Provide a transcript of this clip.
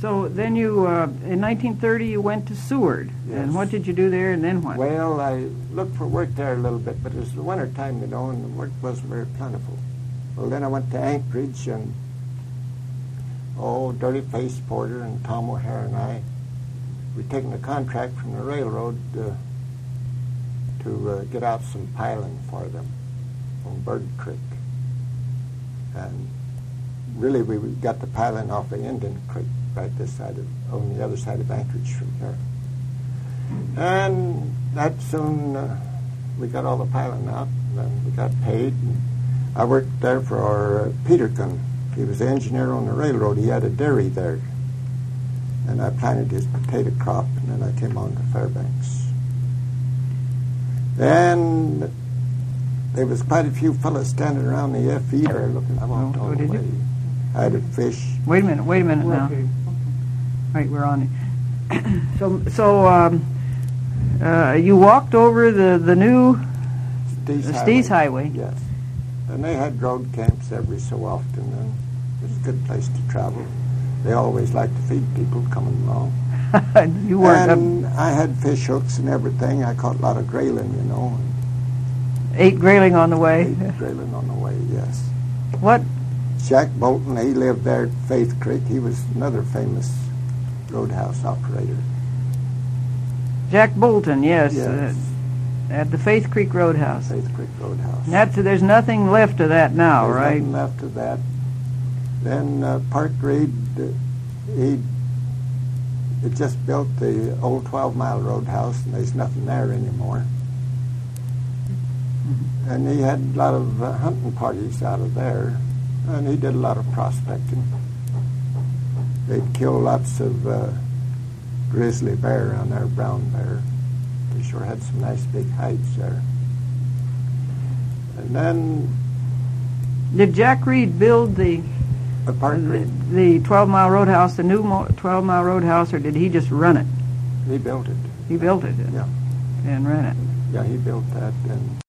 So then you, in 1930, you went to Seward. Yes. And what did you do there, and then what? Well, I looked for work there a little bit, but it was the winter time, you know, and the work wasn't very plentiful. Well, then I went to Anchorage, and Dirty Face Porter and Tom O'Hare and I, we'd taken a contract from the railroad to get out some piling for them on Bird Creek. And really, we got the piling off of Indian Creek, right on the other side of Anchorage from here. And that soon we got all the piling out, and then we got paid. And I worked there for Peterkin. He was the engineer on the railroad. He had a dairy there. And I planted his potato crop, and then I came on to Fairbanks. Then there was quite a few fellas standing around the FE there looking. I walked all the way. I had a fish. Wait a minute now. Okay. Right, we're on it. So you walked over the new Stees Highway. Yes. And they had road camps every so often, and it was a good place to travel. They always liked to feed people coming along. You weren't. And I had fish hooks and everything. I caught a lot of grayling, you know. Ate grayling on the way. Ate grayling on the way, yes. What? Jack Bolton, he lived there at Faith Creek. He was another famous roadhouse operator. Jack Bolton, yes. Yes. At the Faith Creek Roadhouse. Faith Creek Roadhouse. There's nothing left of that now, There's right? nothing left of that. Then Park Reed, he just built the old 12-mile roadhouse, and there's nothing there anymore. Mm-hmm. And he had a lot of hunting parties out of there, and he did a lot of prospecting. They'd kill lots of grizzly bear around there, brown bear. They sure had some nice big hides there. And then... Did Jack Reed build the 12-mile roadhouse, the new 12-mile roadhouse, or did he just run it? He built it. He built it? Yeah. And ran it? Yeah, he built that, and